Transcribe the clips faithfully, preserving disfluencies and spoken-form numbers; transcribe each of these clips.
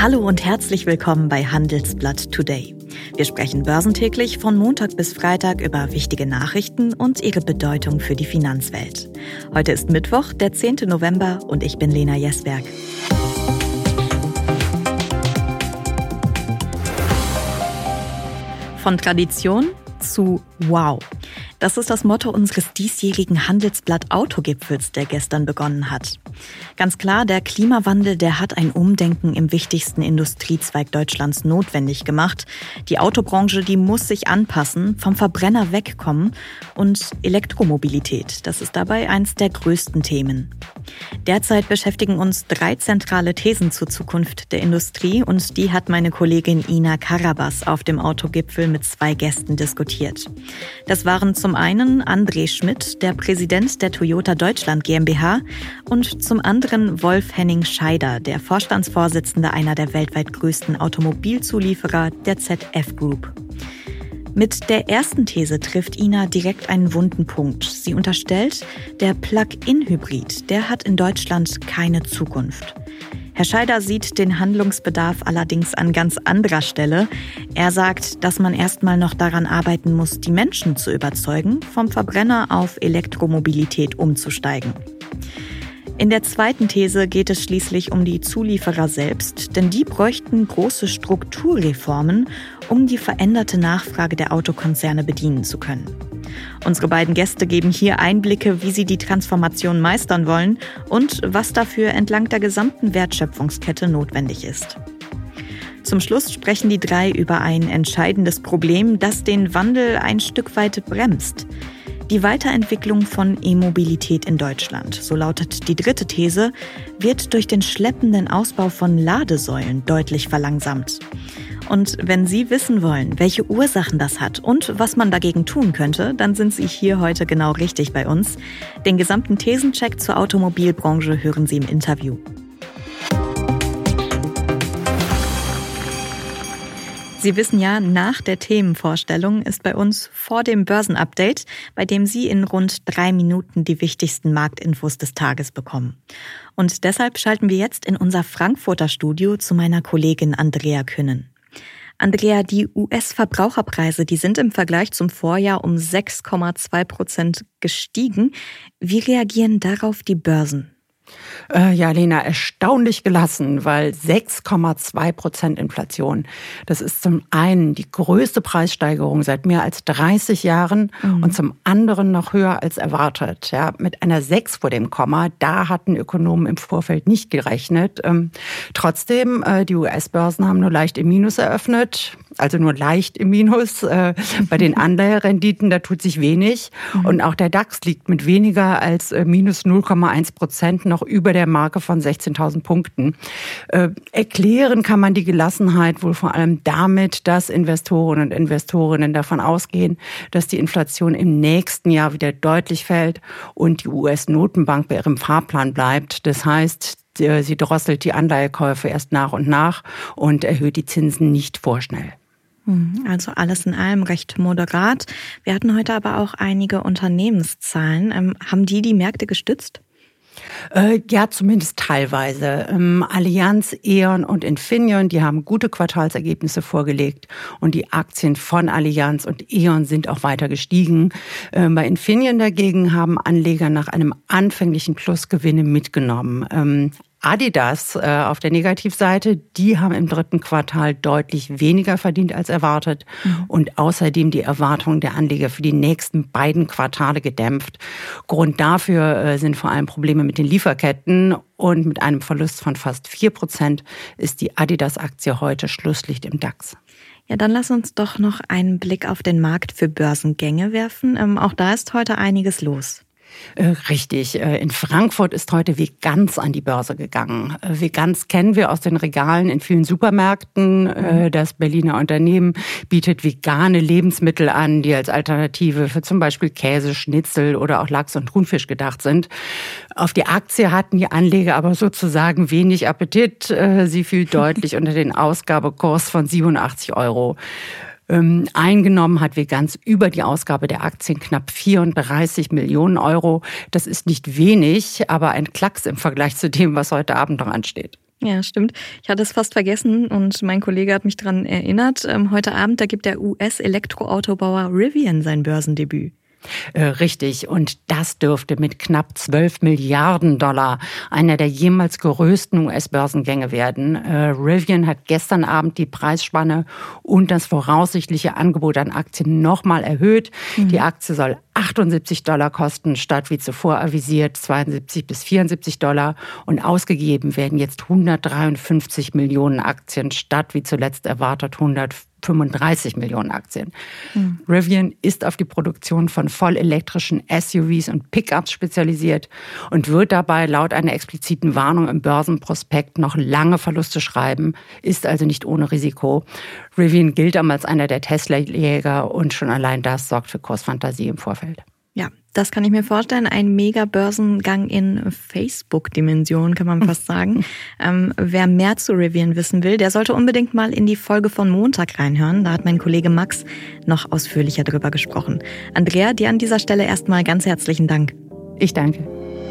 Hallo und herzlich willkommen bei Handelsblatt Today. Wir sprechen börsentäglich von Montag bis Freitag über wichtige Nachrichten und ihre Bedeutung für die Finanzwelt. Heute ist Mittwoch, der zehnten November und ich bin Lena Jesberg. Von Tradition zu Wow. Das ist das Motto unseres diesjährigen Handelsblatt-Autogipfels, der gestern begonnen hat. Ganz klar, der Klimawandel, der hat ein Umdenken im wichtigsten Industriezweig Deutschlands notwendig gemacht. Die Autobranche, die muss sich anpassen, vom Verbrenner wegkommen. Und Elektromobilität, das ist dabei eins der größten Themen. Derzeit beschäftigen uns drei zentrale Thesen zur Zukunft der Industrie und die hat meine Kollegin Ina Karabas auf dem Autogipfel mit zwei Gästen diskutiert. Das waren zum einen André Schmidt, der Präsident der Toyota Deutschland GmbH, und zum anderen Wolf Henning Scheider, der Vorstandsvorsitzende einer der weltweit größten Automobilzulieferer, der Z F Group. Mit der ersten These trifft Ina direkt einen wunden Punkt. Sie unterstellt, der Plug-in-Hybrid, der hat in Deutschland keine Zukunft. Herr Scheider sieht den Handlungsbedarf allerdings an ganz anderer Stelle. Er sagt, dass man erstmal noch daran arbeiten muss, die Menschen zu überzeugen, vom Verbrenner auf Elektromobilität umzusteigen. In der zweiten These geht es schließlich um die Zulieferer selbst, denn die bräuchten große Strukturreformen, um die veränderte Nachfrage der Autokonzerne bedienen zu können. Unsere beiden Gäste geben hier Einblicke, wie sie die Transformation meistern wollen und was dafür entlang der gesamten Wertschöpfungskette notwendig ist. Zum Schluss sprechen die drei über ein entscheidendes Problem, das den Wandel ein Stück weit bremst. Die Weiterentwicklung von E-Mobilität in Deutschland, so lautet die dritte These, wird durch den schleppenden Ausbau von Ladesäulen deutlich verlangsamt. Und wenn Sie wissen wollen, welche Ursachen das hat und was man dagegen tun könnte, dann sind Sie hier heute genau richtig bei uns. Den gesamten Thesencheck zur Automobilbranche hören Sie im Interview. Sie wissen ja, nach der Themenvorstellung ist bei uns vor dem Börsenupdate, bei dem Sie in rund drei Minuten die wichtigsten Marktinfos des Tages bekommen. Und deshalb schalten wir jetzt in unser Frankfurter Studio zu meiner Kollegin Andrea Künnen. Andrea, die U S-Verbraucherpreise, die sind im Vergleich zum Vorjahr um sechs Komma zwei Prozent gestiegen. Wie reagieren darauf die Börsen? Äh, ja, Lena, erstaunlich gelassen, weil sechs Komma zwei Prozent Inflation, das ist zum einen die größte Preissteigerung seit mehr als dreißig Jahren mhm. und zum anderen noch höher als erwartet. Ja, mit einer sechs vor dem Komma, da hatten Ökonomen im Vorfeld nicht gerechnet. Ähm, trotzdem, äh, die U S-Börsen haben nur leicht im Minus eröffnet, also nur leicht im Minus. Äh, bei den Anleiherenditen, da tut sich wenig. Mhm. Und auch der DAX liegt mit weniger als äh, minus null Komma eins Prozent noch über der Marke von sechzehntausend Punkten. Äh, erklären kann man die Gelassenheit wohl vor allem damit, dass Investoren und Investorinnen davon ausgehen, dass die Inflation im nächsten Jahr wieder deutlich fällt und die U S-Notenbank bei ihrem Fahrplan bleibt. Das heißt, sie drosselt die Anleihekäufe erst nach und nach und erhöht die Zinsen nicht vorschnell. Also alles in allem recht moderat. Wir hatten heute aber auch einige Unternehmenszahlen. Ähm, haben die die Märkte gestützt? Äh, ja, zumindest teilweise. Ähm, Allianz, E.ON und Infineon, die haben gute Quartalsergebnisse vorgelegt und die Aktien von Allianz und E.ON sind auch weiter gestiegen. Äh, bei Infineon dagegen haben Anleger nach einem anfänglichen Plus Gewinne mitgenommen. Ähm, Adidas äh, auf der Negativseite, die haben im dritten Quartal deutlich weniger verdient als erwartet mhm. und außerdem die Erwartungen der Anleger für die nächsten beiden Quartale gedämpft. Grund dafür äh, sind vor allem Probleme mit den Lieferketten und mit einem Verlust von fast vier Prozent ist die Adidas-Aktie heute Schlusslicht im DAX. Ja, dann lass uns doch noch einen Blick auf den Markt für Börsengänge werfen. Ähm, auch da ist heute einiges los. Richtig. In Frankfurt ist heute Veganz an die Börse gegangen. Veganz kennen wir aus den Regalen in vielen Supermärkten. Das Berliner Unternehmen bietet vegane Lebensmittel an, die als Alternative für zum Beispiel Käse, Schnitzel oder auch Lachs und Thunfisch gedacht sind. Auf die Aktie hatten die Anleger aber sozusagen wenig Appetit. Sie fiel deutlich unter den Ausgabekurs von siebenundachtzig Euro. Ähm, eingenommen hat Veganz über die Ausgabe der Aktien knapp vierunddreißig Millionen Euro. Das ist nicht wenig, aber ein Klacks im Vergleich zu dem, was heute Abend noch ansteht. Ja, stimmt. Ich hatte es fast vergessen und mein Kollege hat mich daran erinnert. Heute Abend, da gibt der U S-Elektroautobauer Rivian sein Börsendebüt. Äh, richtig. Und das dürfte mit knapp zwölf Milliarden Dollar einer der jemals größten U S-Börsengänge werden. Äh, Rivian hat gestern Abend die Preisspanne und das voraussichtliche Angebot an Aktien nochmal erhöht. Mhm. Die Aktie soll achtundsiebzig Dollar kosten, statt wie zuvor avisiert zweiundsiebzig bis vierundsiebzig Dollar. Und ausgegeben werden jetzt hundertdreiundfünfzig Millionen Aktien, statt wie zuletzt erwartet hundertfünfunddreißig Millionen Aktien. Mhm. Rivian ist auf die Produktion von vollelektrischen S U Vs und Pickups spezialisiert und wird dabei laut einer expliziten Warnung im Börsenprospekt noch lange Verluste schreiben, ist also nicht ohne Risiko. Rivian gilt als einer der Tesla-Jäger und schon allein das sorgt für Kursfantasie im Vorfeld. Ja, das kann ich mir vorstellen. Ein Mega-Börsengang in Facebook-Dimension, kann man fast sagen. ähm, wer mehr zu Rivian wissen will, der sollte unbedingt mal in die Folge von Montag reinhören. Da hat mein Kollege Max noch ausführlicher drüber gesprochen. Andrea, dir an dieser Stelle erstmal ganz herzlichen Dank. Ich danke.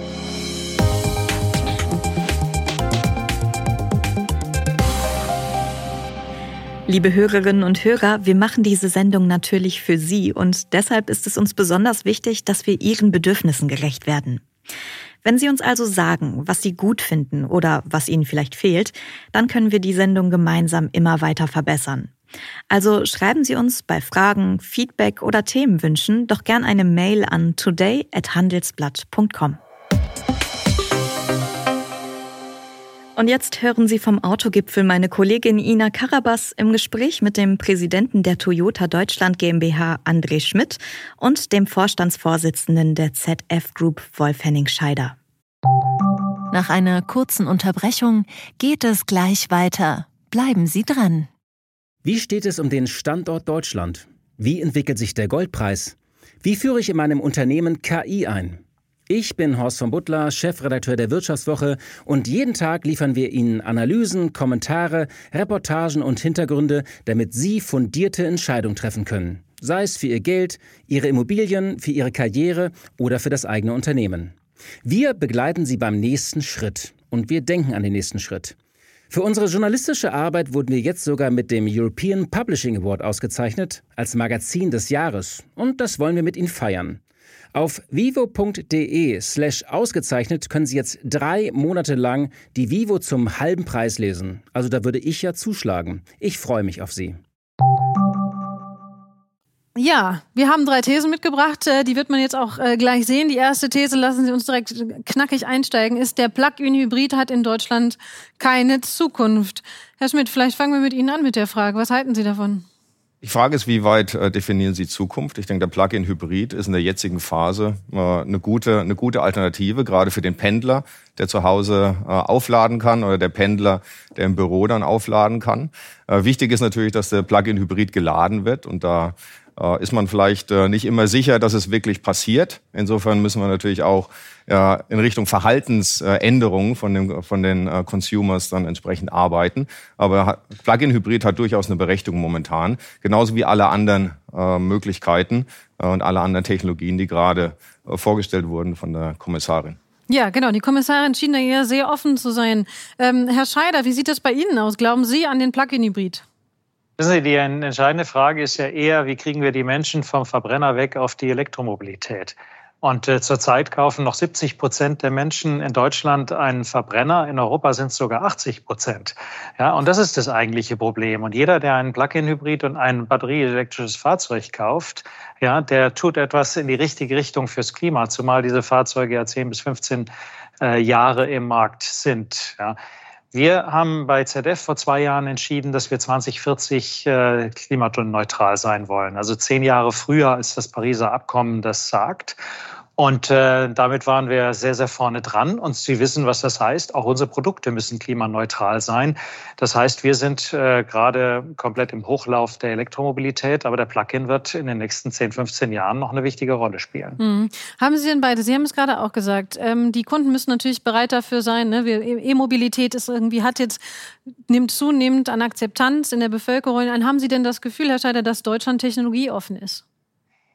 Liebe Hörerinnen und Hörer, wir machen diese Sendung natürlich für Sie und deshalb ist es uns besonders wichtig, dass wir Ihren Bedürfnissen gerecht werden. Wenn Sie uns also sagen, was Sie gut finden oder was Ihnen vielleicht fehlt, dann können wir die Sendung gemeinsam immer weiter verbessern. Also schreiben Sie uns bei Fragen, Feedback oder Themenwünschen doch gern eine Mail an today at handelsblatt punkt com. Und jetzt hören Sie vom Autogipfel meine Kollegin Ina Karabas im Gespräch mit dem Präsidenten der Toyota Deutschland GmbH André Schmidt und dem Vorstandsvorsitzenden der Z F Group Wolf-Henning Scheider. Nach einer kurzen Unterbrechung geht es gleich weiter. Bleiben Sie dran. Wie steht es um den Standort Deutschland? Wie entwickelt sich der Goldpreis? Wie führe ich in meinem Unternehmen K I ein? Ich bin Horst von Butler, Chefredakteur der Wirtschaftswoche und jeden Tag liefern wir Ihnen Analysen, Kommentare, Reportagen und Hintergründe, damit Sie fundierte Entscheidungen treffen können. Sei es für Ihr Geld, Ihre Immobilien, für Ihre Karriere oder für das eigene Unternehmen. Wir begleiten Sie beim nächsten Schritt und wir denken an den nächsten Schritt. Für unsere journalistische Arbeit wurden wir jetzt sogar mit dem European Publishing Award ausgezeichnet als Magazin des Jahres und das wollen wir mit Ihnen feiern. Auf vivo.de slash ausgezeichnet können Sie jetzt drei Monate lang die Vivo zum halben Preis lesen. Also da würde ich ja zuschlagen. Ich freue mich auf Sie. Ja, wir haben drei Thesen mitgebracht, die wird man jetzt auch gleich sehen. Die erste These, lassen Sie uns direkt knackig einsteigen, ist, der Plug-in-Hybrid hat in Deutschland keine Zukunft. Herr Schmidt, vielleicht fangen wir mit Ihnen an mit der Frage. Was halten Sie davon? Die Frage ist, wie weit äh, definieren Sie Zukunft? Ich denke, der Plug-in-Hybrid ist in der jetzigen Phase äh, eine gute, eine gute Alternative, gerade für den Pendler, der zu Hause äh, aufladen kann oder der Pendler, der im Büro dann aufladen kann. Äh, wichtig ist natürlich, dass der Plug-in-Hybrid geladen wird und da äh, ist man vielleicht äh, nicht immer sicher, dass es wirklich passiert. Insofern müssen wir natürlich auch ja, in Richtung Verhaltensänderungen von, dem, von den äh, Consumers dann entsprechend arbeiten. Aber Plug-in-Hybrid hat durchaus eine Berechtigung momentan, genauso wie alle anderen äh, Möglichkeiten äh, und alle anderen Technologien, die gerade äh, vorgestellt wurden von der Kommissarin. Ja, genau. Die Kommissarin schien da ja sehr offen zu sein. Ähm, Herr Scheider, wie sieht das bei Ihnen aus? Glauben Sie an den Plug-in-Hybrid? Wissen Sie, die entscheidende Frage ist ja eher, wie kriegen wir die Menschen vom Verbrenner weg auf die Elektromobilität? Und äh, zurzeit kaufen noch siebzig Prozent der Menschen in Deutschland einen Verbrenner. In Europa sind es sogar achtzig Prozent. Ja, und das ist das eigentliche Problem. Und jeder, der einen Plug-in-Hybrid und ein batterieelektrisches Fahrzeug kauft, ja, der tut etwas in die richtige Richtung fürs Klima, zumal diese Fahrzeuge ja zehn bis fünfzehn äh, Jahre im Markt sind. Ja. Wir haben bei Z F vor zwei Jahren entschieden, dass wir zwanzig vierzig äh, klimaneutral sein wollen. Also zehn Jahre früher, als das Pariser Abkommen das sagt. Und äh, damit waren wir sehr, sehr vorne dran. Und Sie wissen, was das heißt. Auch unsere Produkte müssen klimaneutral sein. Das heißt, wir sind äh, gerade komplett im Hochlauf der Elektromobilität. Aber der Plug-in wird in den nächsten zehn, fünfzehn Jahren noch eine wichtige Rolle spielen. Mhm. Haben Sie denn beide? Sie haben es gerade auch gesagt. Ähm, die Kunden müssen natürlich bereit dafür sein. Ne? Wir, E-Mobilität ist irgendwie, hat jetzt, nimmt zunehmend an Akzeptanz in der Bevölkerung. Haben Sie denn das Gefühl, Herr Scheider, dass Deutschland technologieoffen ist?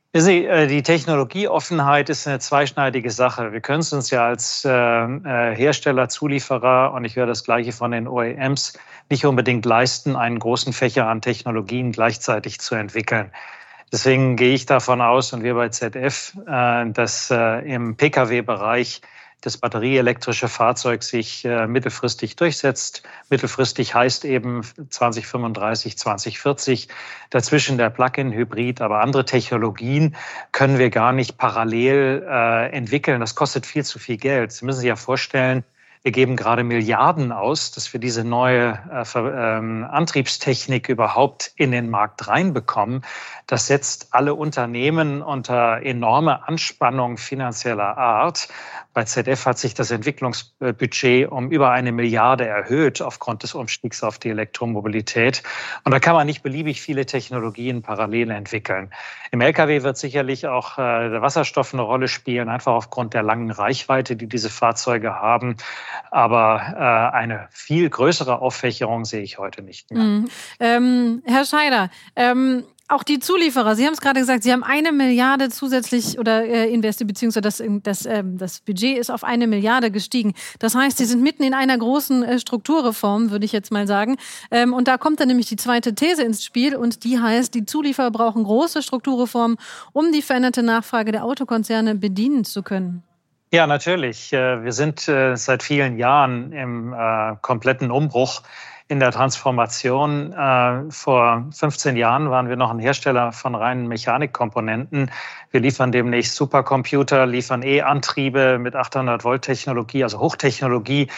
Die Technologieoffenheit ist eine zweischneidige Sache. Wir können es uns ja als Hersteller, Zulieferer, und ich höre das Gleiche von den O E Ms, nicht unbedingt leisten, einen großen Fächer an Technologien gleichzeitig zu entwickeln. Deswegen gehe ich davon aus, und wir bei Z F, dass im Pkw-Bereich das batterieelektrische Fahrzeug sich äh, mittelfristig durchsetzt. Mittelfristig heißt eben zwanzig fünfunddreißig, zwanzig vierzig, dazwischen der Plug-in-Hybrid. Aber andere Technologien können wir gar nicht parallel äh, entwickeln. Das kostet viel zu viel Geld. Sie müssen sich ja vorstellen, wir geben gerade Milliarden aus, dass wir diese neue äh, ähm, Antriebstechnik überhaupt in den Markt reinbekommen. Das setzt alle Unternehmen unter enorme Anspannung finanzieller Art. Bei Z F hat sich das Entwicklungsbudget um über eine Milliarde erhöht aufgrund des Umstiegs auf die Elektromobilität. Und da kann man nicht beliebig viele Technologien parallel entwickeln. Im Lkw wird sicherlich auch äh, der Wasserstoff eine Rolle spielen, einfach aufgrund der langen Reichweite, die diese Fahrzeuge haben. Aber äh, eine viel größere Auffächerung sehe ich heute nicht mehr. Mhm. Ähm, Herr Scheider, ähm auch die Zulieferer, Sie haben es gerade gesagt, Sie haben eine Milliarde zusätzlich oder äh, investiert, beziehungsweise das, das, äh, das Budget ist auf eine Milliarde gestiegen. Das heißt, Sie sind mitten in einer großen äh, Strukturreform, würde ich jetzt mal sagen. Ähm, und da kommt dann nämlich die zweite These ins Spiel und die heißt, die Zulieferer brauchen große Strukturreformen, um die veränderte Nachfrage der Autokonzerne bedienen zu können. Ja, natürlich. Wir sind seit vielen Jahren im äh, kompletten Umbruch in der Transformation. Äh, vor fünfzehn Jahren waren wir noch ein Hersteller von reinen Mechanikkomponenten. Wir liefern demnächst Supercomputer, liefern E-Antriebe mit achthundert Volt Technologie, also Hochtechnologie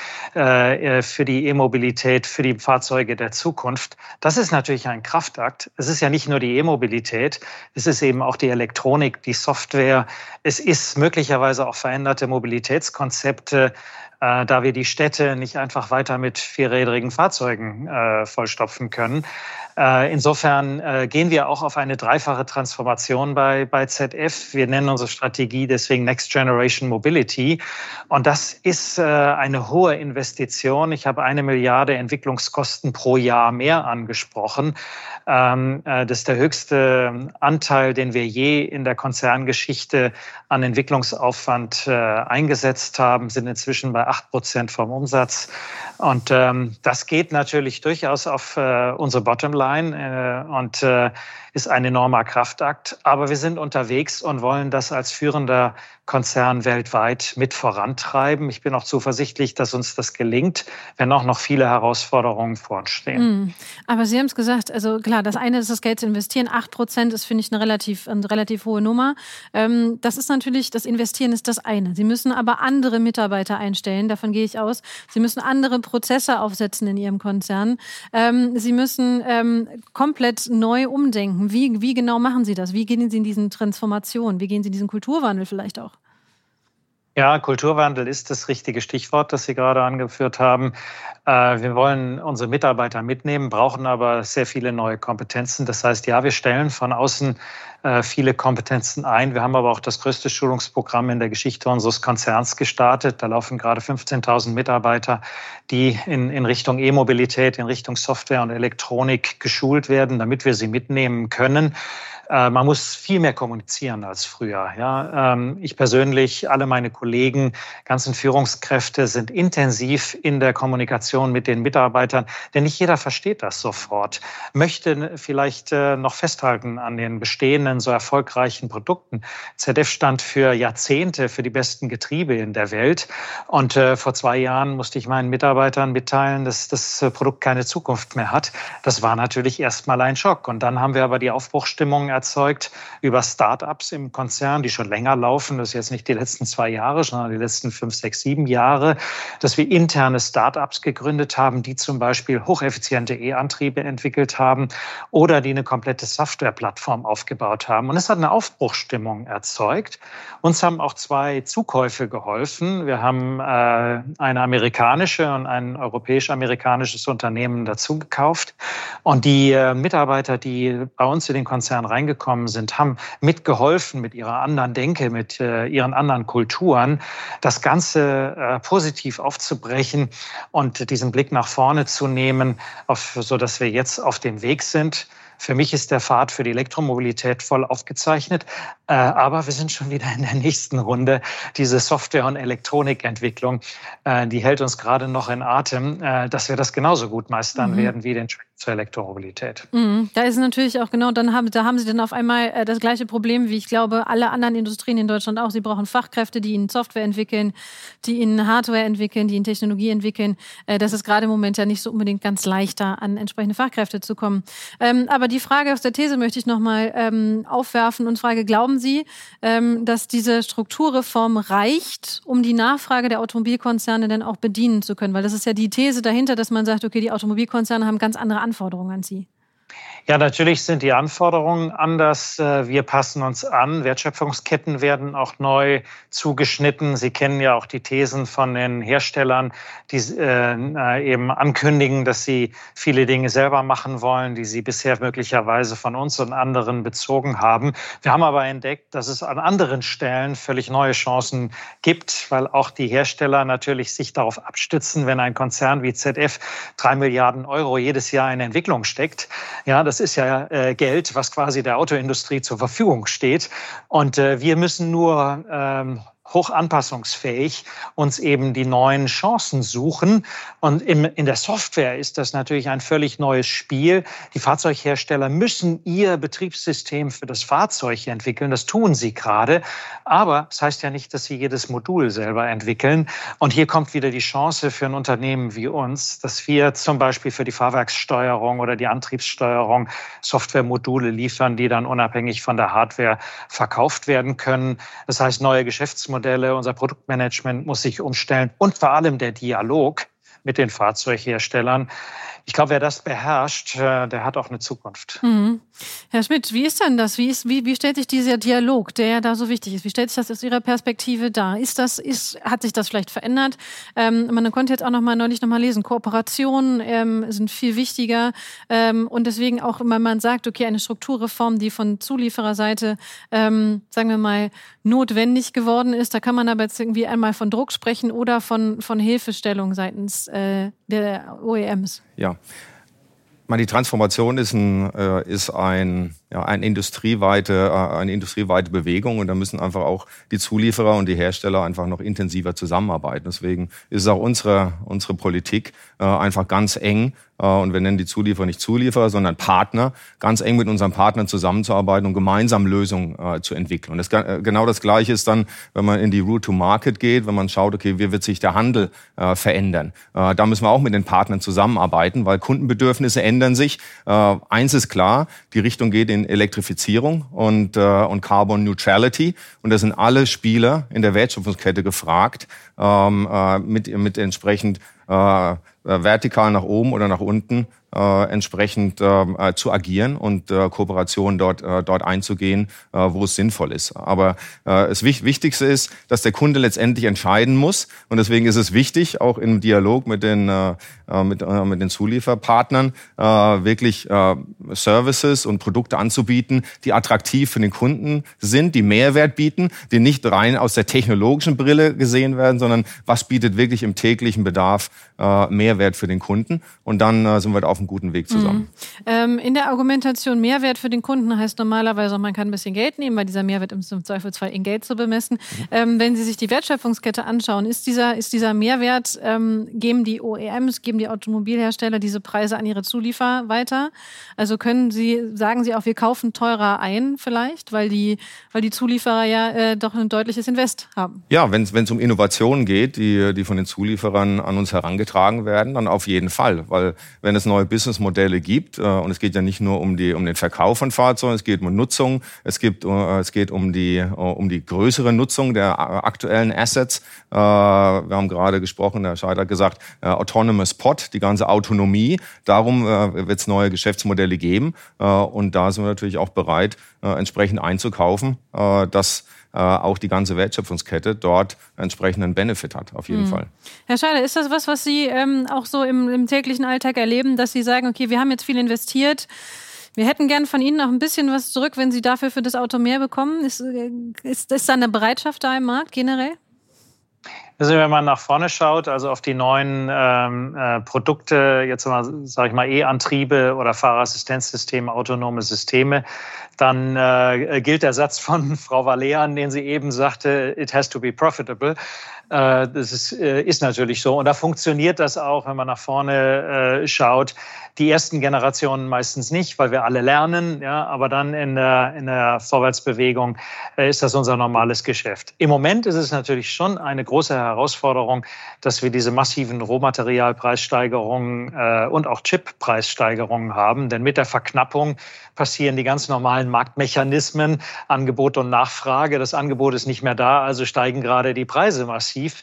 äh, für die E-Mobilität, für die Fahrzeuge der Zukunft. Das ist natürlich ein Kraftakt. Es ist ja nicht nur die E-Mobilität, es ist eben auch die Elektronik, die Software. Es ist möglicherweise auch veränderte Mobilitätskonzepte, äh, da wir die Städte nicht einfach weiter mit vierrädrigen Fahrzeugen äh, vollstopfen können. Äh, insofern äh, gehen wir auch auf eine dreifache Transformation bei, bei Z F. Wir nennen unsere Strategie deswegen Next Generation Mobility. Und das ist äh, eine hohe Investition. Ich habe eine Milliarde Entwicklungskosten pro Jahr mehr angesprochen. Ähm, äh, das ist der höchste Anteil, den wir je in der Konzerngeschichte an Entwicklungsaufwand äh, eingesetzt haben, sind inzwischen bei acht Prozent vom Umsatz. Und ähm, das geht natürlich durchaus auf äh, unsere Bottomline äh, und äh, ist ein enormer Kraftakt. Aber wir sind unterwegs und wollen das als führender Konzern weltweit mit vorantreiben. Ich bin auch zuversichtlich, dass uns das gelingt, wenn auch noch viele Herausforderungen vor uns stehen. Mm, aber Sie haben es gesagt, also klar, das eine ist das Geld zu investieren. acht Prozent ist, finde ich, eine relativ, eine relativ hohe Nummer. Ähm, das ist natürlich, das Investieren ist das eine. Sie müssen aber andere Mitarbeiter einstellen, davon gehe ich aus. Sie müssen andere Prozesse aufsetzen in Ihrem Konzern. Ähm, Sie müssen ähm, komplett neu umdenken. Wie, wie genau machen Sie das? Wie gehen Sie in diesen Transformationen? Wie gehen Sie in diesen Kulturwandel vielleicht auch? Ja, Kulturwandel ist das richtige Stichwort, das Sie gerade angeführt haben. Wir wollen unsere Mitarbeiter mitnehmen, brauchen aber sehr viele neue Kompetenzen. Das heißt, ja, wir stellen von außen viele Kompetenzen ein. Wir haben aber auch das größte Schulungsprogramm in der Geschichte unseres Konzerns gestartet. Da laufen gerade fünfzehntausend Mitarbeiter, die in, in Richtung E-Mobilität, in Richtung Software und Elektronik geschult werden, damit wir sie mitnehmen können. Man muss viel mehr kommunizieren als früher. Ja, ich persönlich, alle meine Kollegen, ganzen Führungskräfte sind intensiv in der Kommunikation mit den Mitarbeitern, denn nicht jeder versteht das sofort. Möchte vielleicht noch festhalten an den bestehenden, so erfolgreichen Produkten. Z F stand für Jahrzehnte für die besten Getriebe in der Welt und vor zwei Jahren musste ich meinen Mitarbeitern mitteilen, dass das Produkt keine Zukunft mehr hat. Das war natürlich erstmal ein Schock und dann haben wir aber die Aufbruchsstimmung erzeugt über Start-ups im Konzern, die schon länger laufen. Das ist jetzt nicht die letzten zwei Jahre, sondern die letzten fünf, sechs, sieben Jahre, dass wir interne Start-ups gegründet haben, die zum Beispiel hocheffiziente E-Antriebe entwickelt haben oder die eine komplette Softwareplattform aufgebaut haben. Und es hat eine Aufbruchsstimmung erzeugt. Uns haben auch zwei Zukäufe geholfen. Wir haben äh, eine amerikanische und ein europäisch-amerikanisches Unternehmen dazu gekauft. Und die äh, Mitarbeiter, die bei uns in den Konzern reingekommen sind, haben mitgeholfen mit ihrer anderen Denke, mit äh, ihren anderen Kulturen, das Ganze äh, positiv aufzubrechen und diesen Blick nach vorne zu nehmen, auf, so dass wir jetzt auf dem Weg sind. Für mich ist der Pfad für die Elektromobilität voll aufgezeichnet. Äh, aber wir sind schon wieder in der nächsten Runde. Diese Software- und Elektronikentwicklung, äh, die hält uns gerade noch in Atem, äh, dass wir das genauso gut meistern mhm. werden wie den Schritt zur Elektromobilität. Mhm. Da ist natürlich auch genau, dann haben, da haben Sie dann auf einmal äh, das gleiche Problem, wie ich glaube, alle anderen Industrien in Deutschland auch. Sie brauchen Fachkräfte, die ihnen Software entwickeln, die ihnen Hardware entwickeln, die ihnen Technologie entwickeln. Äh, das ist gerade im Moment ja nicht so unbedingt ganz leicht, da an entsprechende Fachkräfte zu kommen. Ähm, aber die Frage aus der These möchte ich nochmal ähm, aufwerfen und frage, glauben Sie, ähm, dass diese Strukturreform reicht, um die Nachfrage der Automobilkonzerne dann auch bedienen zu können? Weil das ist ja die These dahinter, dass man sagt, okay, die Automobilkonzerne haben ganz andere Anforderungen an sie. Ja, natürlich sind die Anforderungen anders. Wir passen uns an. Wertschöpfungsketten werden auch neu zugeschnitten. Sie kennen ja auch die Thesen von den Herstellern, die äh, eben ankündigen, dass sie viele Dinge selber machen wollen, die sie bisher möglicherweise von uns und anderen bezogen haben. Wir haben aber entdeckt, dass es an anderen Stellen völlig neue Chancen gibt, weil auch die Hersteller natürlich sich darauf abstützen, wenn ein Konzern wie Z F drei Milliarden Euro jedes Jahr in Entwicklung steckt. Ja, das ist ja äh, Geld, was quasi der Autoindustrie zur Verfügung steht. Und äh, wir müssen nur ähm, hoch anpassungsfähig uns eben die neuen Chancen suchen. Und im, in der Software ist das natürlich ein völlig neues Spiel. Die Fahrzeughersteller müssen ihr Betriebssystem für das Fahrzeug entwickeln. Das tun sie gerade. Aber das heißt ja nicht, dass sie jedes Modul selber entwickeln. Und hier kommt wieder die Chance für ein Unternehmen wie uns, dass wir zum Beispiel für die Fahrwerkssteuerung oder die Antriebssteuerung Softwaremodule liefern, die dann unabhängig von der Hardware verkauft werden können. Das heißt, neue Geschäftsmodelle, unser Produktmanagement muss sich umstellen und vor allem der Dialog mit den Fahrzeugherstellern. Ich glaube, wer das beherrscht, der hat auch eine Zukunft. Mhm. Herr Schmidt, wie ist denn das? Wie, ist, wie, wie stellt sich dieser Dialog, der ja da so wichtig ist, wie stellt sich das aus Ihrer Perspektive dar? Ist das, ist, hat sich das vielleicht verändert? Ähm, man konnte jetzt auch noch mal, neulich noch mal lesen, Kooperationen ähm, sind viel wichtiger. Ähm, und deswegen auch, wenn man sagt, okay, eine Strukturreform, die von Zuliefererseite, ähm, sagen wir mal, notwendig geworden ist, da kann man aber jetzt irgendwie einmal von Druck sprechen oder von, von Hilfestellung seitens äh, der O E Ms. Ja, ich meine, die Transformation ist, ein, äh, ist ein, ja, ein industrieweite, äh, eine industrieweite Bewegung und da müssen einfach auch die Zulieferer und die Hersteller einfach noch intensiver zusammenarbeiten. Deswegen ist es auch unsere, unsere Politik äh, einfach ganz eng äh, und wir nennen die Zulieferer nicht Zulieferer, sondern Partner, ganz eng mit unseren Partnern zusammenzuarbeiten und gemeinsam Lösungen äh, zu entwickeln. Und das, äh, genau das Gleiche ist dann, wenn man in die Route to Market geht, wenn man schaut, okay, wie wird sich der Handel äh, verändern. Äh, da müssen wir auch mit den Partnern zusammenarbeiten, weil Kundenbedürfnisse ändern sich. Äh, eins ist klar, die Richtung geht in Elektrifizierung und, äh, und Carbon Neutrality. Und da sind alle Spieler in der Wertschöpfungskette gefragt, ähm, äh, mit, mit entsprechend äh, vertikal nach oben oder nach unten äh, entsprechend äh, zu agieren und äh, Kooperationen dort äh, dort einzugehen, äh, wo es sinnvoll ist. Aber äh, das Wichtigste ist, dass der Kunde letztendlich entscheiden muss und deswegen ist es wichtig, auch im Dialog mit den äh, mit, äh, mit den Zulieferpartnern äh, wirklich äh, Services und Produkte anzubieten, die attraktiv für den Kunden sind, die Mehrwert bieten, die nicht rein aus der technologischen Brille gesehen werden, sondern was bietet wirklich im täglichen Bedarf äh, Mehrwert für den Kunden und dann äh, sind wir auf einem guten Weg zusammen. Mhm. Ähm, in der Argumentation Mehrwert für den Kunden heißt normalerweise, man kann ein bisschen Geld nehmen, weil dieser Mehrwert im Zweifelsfall in Geld zu bemessen. Mhm. Ähm, wenn Sie sich die Wertschöpfungskette anschauen, ist dieser, ist dieser Mehrwert, ähm, geben die O E Ms, geben die Automobilhersteller diese Preise an ihre Zulieferer weiter? Also können Sie, sagen Sie auch, wir kaufen teurer ein vielleicht, weil die, weil die Zulieferer ja äh, doch ein deutliches Invest haben? Ja, wenn es um Innovationen geht, die, die von den Zulieferern an uns herangetragen werden, dann auf jeden Fall. Weil wenn es neue Businessmodelle gibt, äh, und es geht ja nicht nur um, die, um den Verkauf von Fahrzeugen, es geht um Nutzung, es, gibt, äh, es geht um die, uh, um die größere Nutzung der aktuellen Assets. Äh, wir haben gerade gesprochen, der Scheider hat gesagt, äh, Autonomous Pod, die ganze Autonomie. Darum äh, wird es neue Geschäftsmodelle geben. Äh, und da sind wir natürlich auch bereit, äh, entsprechend einzukaufen, äh, dass äh, auch die ganze Wertschöpfungskette dort entsprechenden Benefit hat, auf jeden mhm. Fall. Herr Scheider, ist das was, was Sie ähm, auch so im, im täglichen Alltag erleben, dass Sie sagen, okay, wir haben jetzt viel investiert, wir hätten gern von Ihnen noch ein bisschen was zurück, wenn Sie dafür für das Auto mehr bekommen? Ist, ist, ist da eine Bereitschaft da im Markt generell? Also wenn man nach vorne schaut, also auf die neuen ähm, äh, Produkte, jetzt mal, sage ich mal, E-Antriebe oder Fahrerassistenzsysteme, autonome Systeme, dann äh, gilt der Satz von Frau Valean, den sie eben sagte, it has to be profitable. Äh, das ist, äh, ist natürlich so. Und da funktioniert das auch, wenn man nach vorne äh, schaut. Die ersten Generationen meistens nicht, weil wir alle lernen. Ja, aber dann in der, in der Vorwärtsbewegung äh, ist das unser normales Geschäft. Im Moment ist es natürlich schon eine große Herausforderung, dass wir diese massiven Rohmaterialpreissteigerungen äh, und auch Chippreissteigerungen haben. Denn mit der Verknappung passieren die ganz normalen Marktmechanismen, Angebot und Nachfrage. Das Angebot ist nicht mehr da, also steigen gerade die Preise massiv.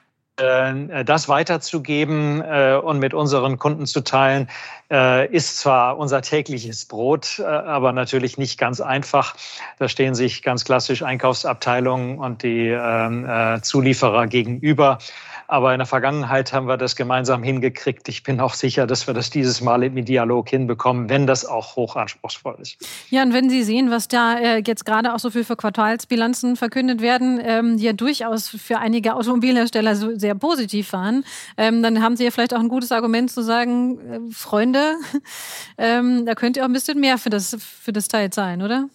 Das weiterzugeben und mit unseren Kunden zu teilen, ist zwar unser tägliches Brot, aber natürlich nicht ganz einfach. Da stehen sich ganz klassisch Einkaufsabteilungen und die Zulieferer gegenüber. Aber in der Vergangenheit haben wir das gemeinsam hingekriegt. Ich bin auch sicher, dass wir das dieses Mal im Dialog hinbekommen, wenn das auch hochanspruchsvoll ist. Ja, und wenn Sie sehen, was da äh, jetzt gerade auch so viel für Quartalsbilanzen verkündet werden, ähm, die ja durchaus für einige Automobilhersteller so sehr positiv waren, ähm, dann haben Sie ja vielleicht auch ein gutes Argument zu sagen, äh, Freunde, ähm, da könnt ihr auch ein bisschen mehr für das, für das Teil zahlen, oder?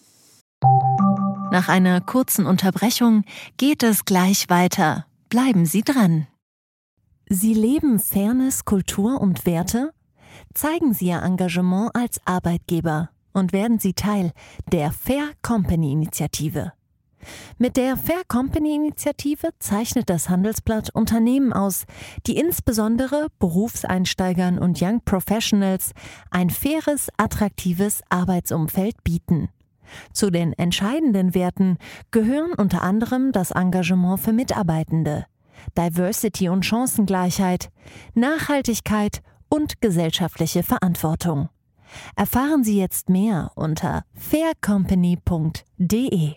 Nach einer kurzen Unterbrechung geht es gleich weiter. Bleiben Sie dran. Sie leben Fairness, Kultur und Werte? Zeigen Sie Ihr Engagement als Arbeitgeber und werden Sie Teil der Fair Company Initiative. Mit der Fair Company Initiative zeichnet das Handelsblatt Unternehmen aus, die insbesondere Berufseinsteigern und Young Professionals ein faires, attraktives Arbeitsumfeld bieten. Zu den entscheidenden Werten gehören unter anderem das Engagement für Mitarbeitende, Diversity und Chancengleichheit, Nachhaltigkeit und gesellschaftliche Verantwortung. Erfahren Sie jetzt mehr unter fair company punkt de.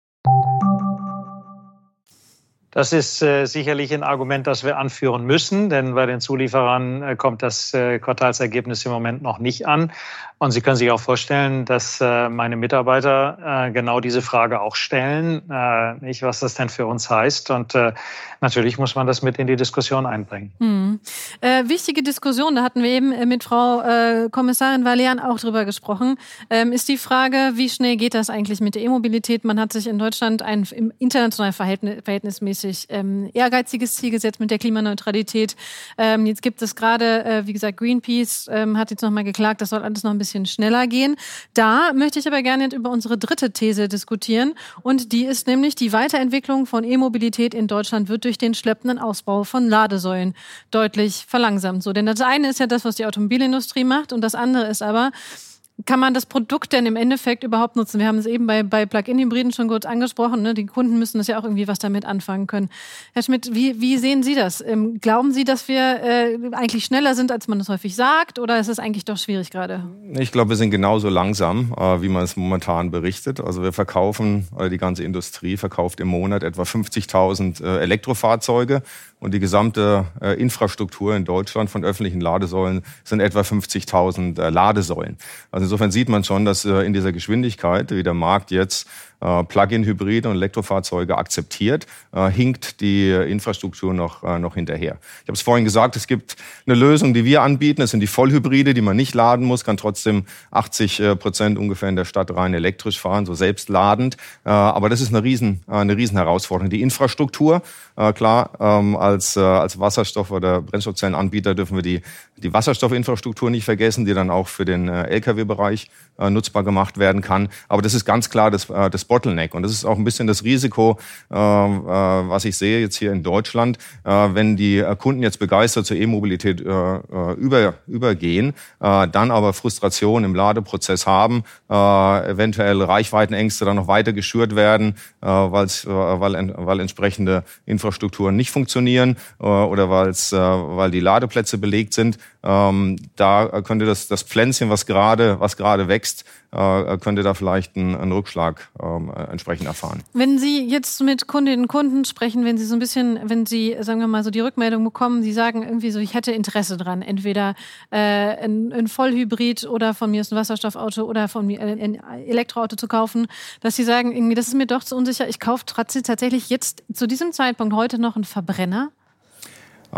Das ist äh, sicherlich ein Argument, das wir anführen müssen, denn bei den Zulieferern äh, kommt das äh, Quartalsergebnis im Moment noch nicht an. Und Sie können sich auch vorstellen, dass äh, meine Mitarbeiter äh, genau diese Frage auch stellen, äh, nicht, was das denn für uns heißt. Und äh, natürlich muss man das mit in die Diskussion einbringen. Hm. Äh, wichtige Diskussion, da hatten wir eben mit Frau äh, Kommissarin Valean auch drüber gesprochen, ähm, ist die Frage, wie schnell geht das eigentlich mit der E-Mobilität? Man hat sich in Deutschland ein im international Verhältnis, verhältnismäßig ähm, ehrgeiziges Ziel gesetzt mit der Klimaneutralität. Ähm, jetzt gibt es gerade, äh, wie gesagt, Greenpeace ähm, hat jetzt nochmal geklagt, das soll alles noch ein bisschen schneller gehen. Da möchte ich aber gerne jetzt über unsere dritte These diskutieren und die ist nämlich, die Weiterentwicklung von E-Mobilität in Deutschland wird durch den schleppenden Ausbau von Ladesäulen deutlich verlangsamt. So, denn das eine ist ja das, was die Automobilindustrie macht und das andere ist aber, kann man das Produkt denn im Endeffekt überhaupt nutzen? Wir haben es eben bei, bei Plug-in-Hybriden schon kurz angesprochen. Ne? Die Kunden müssen das ja auch irgendwie was damit anfangen können. Herr Schmidt, wie, wie sehen Sie das? Ähm, glauben Sie, dass wir äh, eigentlich schneller sind, als man es häufig sagt? Oder ist es eigentlich doch schwierig gerade? Ich glaube, wir sind genauso langsam, äh, wie man es momentan berichtet. Also wir verkaufen, äh, die ganze Industrie verkauft im Monat etwa fünfzigtausend äh, Elektrofahrzeuge. Und die gesamte äh, Infrastruktur in Deutschland von öffentlichen Ladesäulen sind etwa fünfzigtausend äh, Ladesäulen. Also insofern sieht man schon, dass äh, in dieser Geschwindigkeit, wie der Markt jetzt äh, Plug-in-Hybride und Elektrofahrzeuge akzeptiert, äh, hinkt die Infrastruktur noch, äh, noch hinterher. Ich habe es vorhin gesagt, es gibt eine Lösung, die wir anbieten. Das sind die Vollhybride, die man nicht laden muss, kann trotzdem achtzig Prozent ungefähr in der Stadt rein elektrisch fahren, so selbstladend. Äh, aber das ist eine riesen, äh, eine riesen Herausforderung. Die Infrastruktur, äh, klar, ähm, als, äh, als Wasserstoff- oder Brennstoffzellenanbieter dürfen wir die, die Wasserstoffinfrastruktur nicht vergessen, die dann auch für den äh, L K W-Bereich äh, nutzbar gemacht werden kann. Aber das ist ganz klar das, äh, das Bottleneck. Und das ist auch ein bisschen das Risiko, äh, äh, was ich sehe jetzt hier in Deutschland, äh, wenn die äh, Kunden jetzt begeistert zur E-Mobilität äh, über, übergehen, äh, dann aber Frustration im Ladeprozess haben, äh, eventuell Reichweitenängste dann noch weiter geschürt werden, äh, weil's, äh, weil, weil entsprechende Infrastrukturen nicht funktionieren äh, oder weil's, äh, weil die Ladeplätze belegt sind. Ähm, da könnte das, das Pflänzchen, was gerade, was gerade wächst, äh, könnte da vielleicht einen, einen Rückschlag ähm, entsprechend erfahren. Wenn Sie jetzt mit Kundinnen und Kunden sprechen, wenn Sie so ein bisschen, wenn Sie, sagen wir mal, so die Rückmeldung bekommen, Sie sagen irgendwie so, ich hätte Interesse dran, entweder äh, ein, ein Vollhybrid oder von mir ist ein Wasserstoffauto oder von mir ein Elektroauto zu kaufen, dass Sie sagen, irgendwie, das ist mir doch zu unsicher, ich kaufe trotzdem tatsächlich jetzt zu diesem Zeitpunkt heute noch einen Verbrenner? Ähm,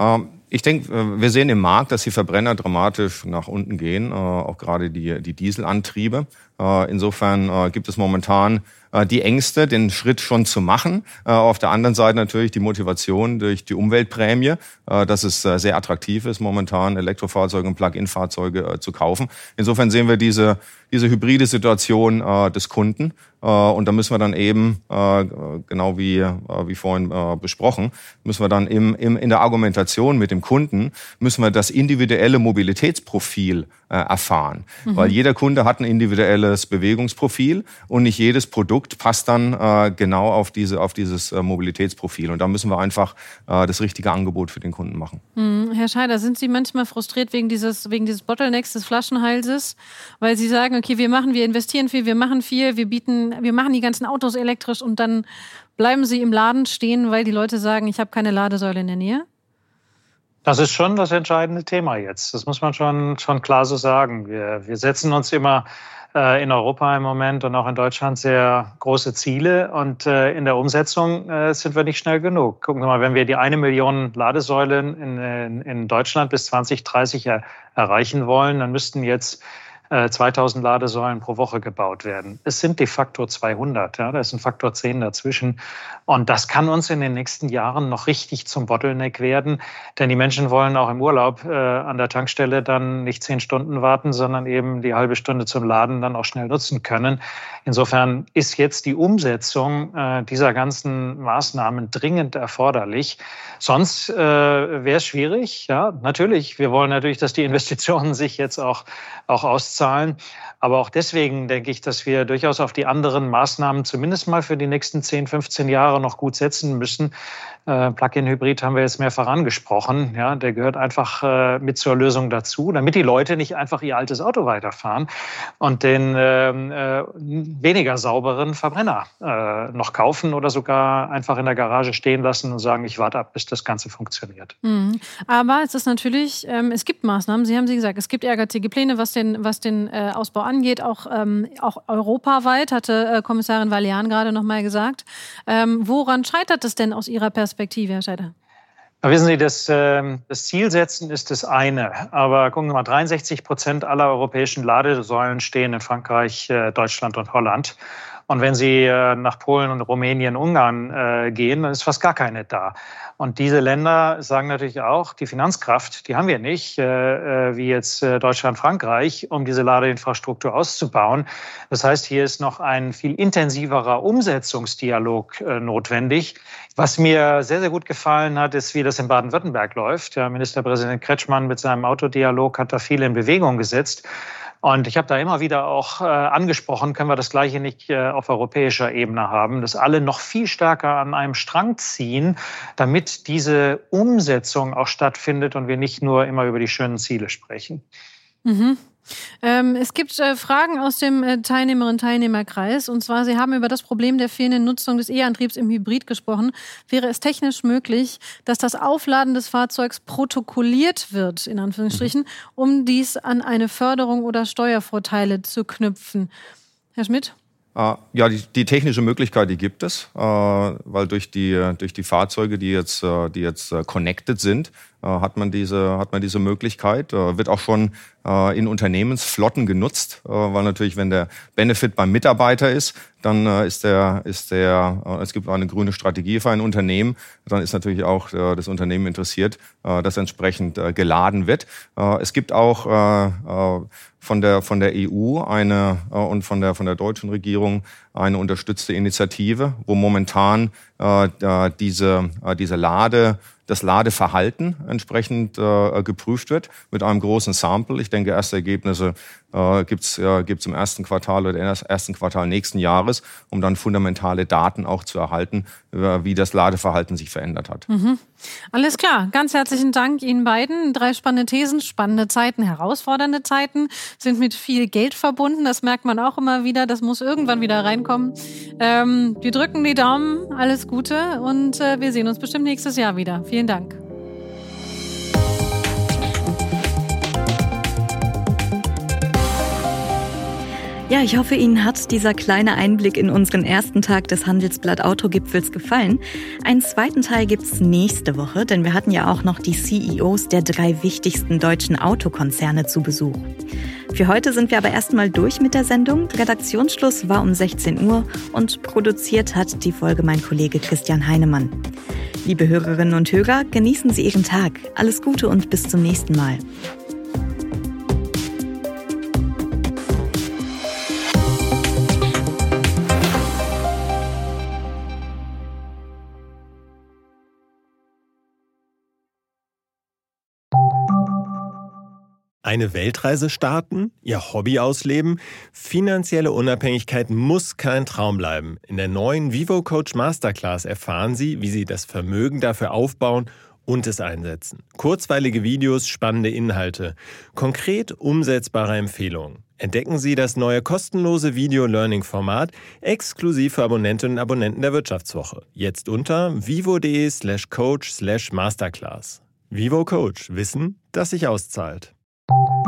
Ich denke, wir sehen im Markt, dass die Verbrenner dramatisch nach unten gehen, auch gerade die, die Dieselantriebe. Insofern gibt es momentan die Ängste, den Schritt schon zu machen. Auf der anderen Seite natürlich die Motivation durch die Umweltprämie, dass es sehr attraktiv ist, momentan Elektrofahrzeuge und Plug-in-Fahrzeuge zu kaufen. Insofern sehen wir diese, diese hybride Situation des Kunden. Und da müssen wir dann eben, genau wie, wie vorhin besprochen, müssen wir dann im, im, in der Argumentation mit dem Kunden, müssen wir das individuelle Mobilitätsprofil erfahren. Mhm. Weil jeder Kunde hat ein individuelles Bewegungsprofil und nicht jedes Produkt passt dann äh, genau auf diese auf dieses äh, Mobilitätsprofil. Und da müssen wir einfach äh, das richtige Angebot für den Kunden machen. Mhm. Herr Scheider, sind Sie manchmal frustriert wegen dieses wegen dieses Bottlenecks, des Flaschenhalses, weil Sie sagen, okay, wir machen, wir investieren viel, wir machen viel, wir bieten, wir machen die ganzen Autos elektrisch und dann bleiben Sie im Laden stehen, weil die Leute sagen, ich habe keine Ladesäule in der Nähe? Das ist schon das entscheidende Thema jetzt. Das muss man schon, schon klar so sagen. Wir, wir setzen uns immer äh, in Europa im Moment und auch in Deutschland sehr große Ziele. Und äh, in der Umsetzung äh, sind wir nicht schnell genug. Gucken Sie mal, wenn wir die eine Million Ladesäulen in, in, in Deutschland bis zwanzig dreißig er, erreichen wollen, dann müssten jetzt zweitausend Ladesäulen pro Woche gebaut werden. Es sind de facto zweihundert, ja, da ist ein Faktor zehn dazwischen. Und das kann uns in den nächsten Jahren noch richtig zum Bottleneck werden, denn die Menschen wollen auch im Urlaub äh, an der Tankstelle dann nicht zehn Stunden warten, sondern eben die halbe Stunde zum Laden dann auch schnell nutzen können. Insofern ist jetzt die Umsetzung äh, dieser ganzen Maßnahmen dringend erforderlich. Sonst äh, wäre es schwierig. Ja, natürlich. Wir wollen natürlich, dass die Investitionen sich jetzt auch, auch auszahlen. Aber auch deswegen denke ich, dass wir durchaus auf die anderen Maßnahmen zumindest mal für die nächsten zehn, fünfzehn Jahre noch gut setzen müssen. Äh, Plug-in-Hybrid haben wir jetzt mehrfach angesprochen. Ja, der gehört einfach äh, mit zur Lösung dazu, damit die Leute nicht einfach ihr altes Auto weiterfahren und den äh, äh, weniger sauberen Verbrenner äh, noch kaufen oder sogar einfach in der Garage stehen lassen und sagen, ich warte ab, bis das Ganze funktioniert. Mhm. Aber es ist natürlich, ähm, es gibt Maßnahmen, Sie haben sie gesagt, es gibt ehrgeizige Pläne, was den, was den äh, Ausbau angeht, auch, ähm, auch europaweit, hatte äh, Kommissarin Vălean gerade noch mal gesagt. Ähm, woran scheitert es denn aus Ihrer Perspektive, Herr Scheider? Aber wissen Sie, das, äh, das Zielsetzen ist das eine. Aber gucken Sie mal, dreiundsechzig Prozent aller europäischen Ladesäulen stehen in Frankreich, äh, Deutschland und Holland. Und wenn Sie äh, nach Polen und Rumänien, Ungarn äh, gehen, dann ist fast gar keine da. Und diese Länder sagen natürlich auch, die Finanzkraft, die haben wir nicht, äh, wie jetzt äh, Deutschland, Frankreich, um diese Ladeinfrastruktur auszubauen. Das heißt, hier ist noch ein viel intensiverer Umsetzungsdialog äh, notwendig. Was mir sehr, sehr gut gefallen hat, ist, wie das in Baden-Württemberg läuft. Ja, Ministerpräsident Kretschmann mit seinem Autodialog hat da viel in Bewegung gesetzt. Und ich habe da immer wieder auch äh, angesprochen, können wir das Gleiche nicht äh, auf europäischer Ebene haben, dass alle noch viel stärker an einem Strang ziehen, damit diese Umsetzung auch stattfindet und wir nicht nur immer über die schönen Ziele sprechen. Mhm. Ähm, es gibt äh, Fragen aus dem äh, Teilnehmerinnen- und Teilnehmerkreis. Und zwar, Sie haben über das Problem der fehlenden Nutzung des E-Antriebs im Hybrid gesprochen. Wäre es technisch möglich, dass das Aufladen des Fahrzeugs protokolliert wird, in Anführungsstrichen, um dies an eine Förderung oder Steuervorteile zu knüpfen? Herr Schmidt? Ja, die, die technische Möglichkeit, die gibt es, äh, weil durch die, durch die Fahrzeuge, die jetzt, die jetzt connected sind, äh, hat man diese, hat man diese Möglichkeit. Äh, wird auch schon äh, in Unternehmensflotten genutzt, äh, weil natürlich, wenn der Benefit beim Mitarbeiter ist, dann äh, ist der, ist der, äh, es gibt eine grüne Strategie für ein Unternehmen, dann ist natürlich auch äh, das Unternehmen interessiert, äh, dass entsprechend äh, geladen wird. Äh, es gibt auch äh, äh, von der, von der E U eine, äh, und von der, von der deutschen Regierung eine unterstützte Initiative, wo momentan äh, diese, äh, diese Lade, das Ladeverhalten entsprechend äh, geprüft wird mit einem großen Sample. Ich denke, erste Ergebnisse äh, gibt's äh, gibt's im ersten Quartal oder im ersten Quartal nächsten Jahres, um dann fundamentale Daten auch zu erhalten, äh, wie das Ladeverhalten sich verändert hat. Mhm. Alles klar. Ganz herzlichen Dank Ihnen beiden. Drei spannende Thesen, spannende Zeiten, herausfordernde Zeiten, sind mit viel Geld verbunden. Das merkt man auch immer wieder. Das muss irgendwann wieder reinkommen. Ähm, wir drücken die Daumen. Alles Gute und äh, wir sehen uns bestimmt nächstes Jahr wieder. Vielen Dank. Ja, ich hoffe, Ihnen hat dieser kleine Einblick in unseren ersten Tag des Handelsblatt Autogipfels gefallen. Einen zweiten Teil gibt's nächste Woche, denn wir hatten ja auch noch die C E Os der drei wichtigsten deutschen Autokonzerne zu Besuch. Für heute sind wir aber erstmal durch mit der Sendung. Redaktionsschluss war um sechzehn Uhr und produziert hat die Folge mein Kollege Christian Heinemann. Liebe Hörerinnen und Hörer, genießen Sie Ihren Tag. Alles Gute und bis zum nächsten Mal. Eine Weltreise starten, ihr Hobby ausleben? Finanzielle Unabhängigkeit muss kein Traum bleiben. In der neuen Vivo Coach Masterclass erfahren Sie, wie Sie das Vermögen dafür aufbauen und es einsetzen. Kurzweilige Videos, spannende Inhalte, konkret umsetzbare Empfehlungen. Entdecken Sie das neue kostenlose Video-Learning-Format exklusiv für Abonnentinnen und Abonnenten der Wirtschaftswoche. Jetzt unter vivo.de slash coach slash masterclass. Vivo Coach. Wissen, das sich auszahlt.